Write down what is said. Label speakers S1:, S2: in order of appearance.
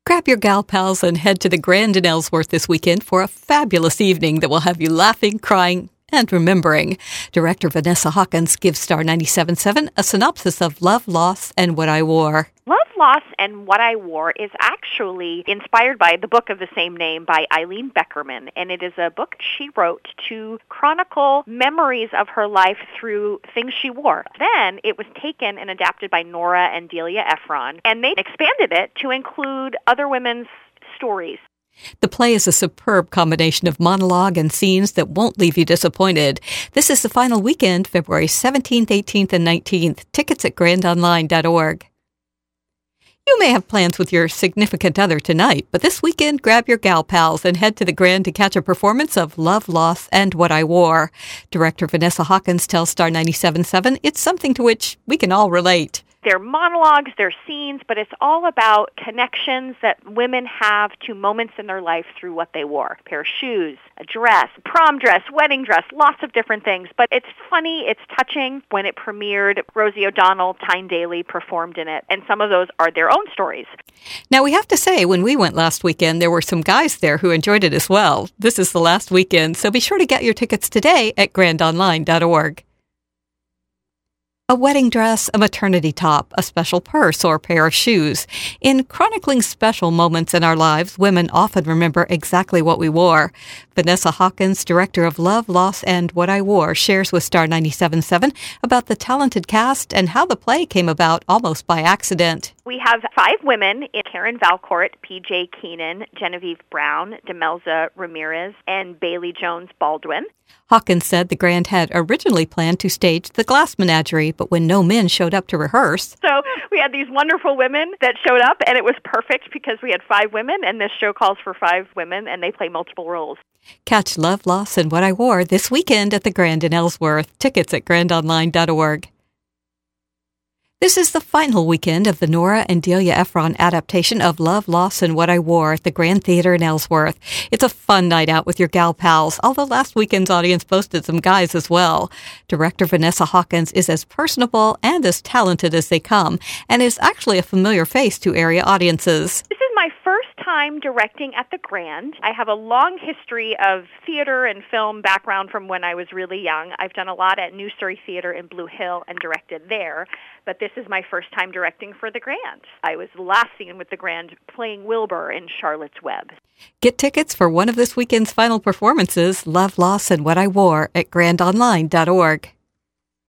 S1: Grab your gal pals and head to the Grand in Ellsworth this weekend for a fabulous evening that will have you laughing, crying, and remembering. Director Vanessa Hawkins gives Star 97.7 a synopsis of Love, Loss, and What I Wore.
S2: Love, Loss, and What I Wore is actually inspired by the book of the same name by Eileen Beckerman, and it is a book she wrote to chronicle memories of her life through things she wore. Then it was taken and adapted by Nora and Delia Ephron, and they expanded it to include other women's stories.
S1: The play is a superb combination of monologue and scenes that won't leave you disappointed. This is the final weekend, February 17th, 18th, and 19th. Tickets at grandonline.org. You may have plans with your significant other tonight, but this weekend, grab your gal pals and head to the Grand to catch a performance of Love, Loss, and What I Wore. Director Vanessa Hawkins tells Star 97.7 it's something to which we can all relate.
S2: They're monologues, they're scenes, but it's all about connections that women have to moments in their life through what they wore. A pair of shoes, a dress, prom dress, wedding dress, lots of different things. But it's funny, it's touching. When it premiered, Rosie O'Donnell, Tyne Daly performed in it, and some of those are their own stories.
S1: Now, we have to say, when we went last weekend, there were some guys there who enjoyed it as well. This is the last weekend, so be sure to get your tickets today at grandonline.org. A wedding dress, a maternity top, a special purse, or pair of shoes. In chronicling special moments in our lives, women often remember exactly what we wore. Vanessa Hawkins, director of Love, Loss, and What I Wore, shares with Star 97.7 about the talented cast and how the play came about almost by accident.
S2: We have 5 women: Karen Valcourt, P.J. Keenan, Genevieve Brown, Demelza Ramirez, and Bailey Jones Baldwin.
S1: Hawkins said the Grand had originally planned to stage The Glass Menagerie, but when no men showed up to rehearse...
S2: So we had these wonderful women that showed up, and it was perfect because we had 5 women, and this show calls for 5 women, and they play multiple roles.
S1: Catch Love, Loss, and What I Wore this weekend at the Grand in Ellsworth. Tickets at grandonline.org. This is the final weekend of the Nora and Delia Ephron adaptation of Love, Loss, and What I Wore at the Grand Theater in Ellsworth. It's a fun night out with your gal pals, although last weekend's audience boasted some guys as well. Director Vanessa Hawkins is as personable and as talented as they come, and is actually a familiar face to area audiences.
S2: This is my first time directing at the Grand. I have a long history of theater and film background from when I was really young. I've done a lot at New Surrey Theater in Blue Hill and directed there, but this is my first time directing for the Grand. I was last seen with the Grand playing Wilbur in Charlotte's Web.
S1: Get tickets for one of this weekend's final performances, Love, Loss, and What I Wore at grandonline.org.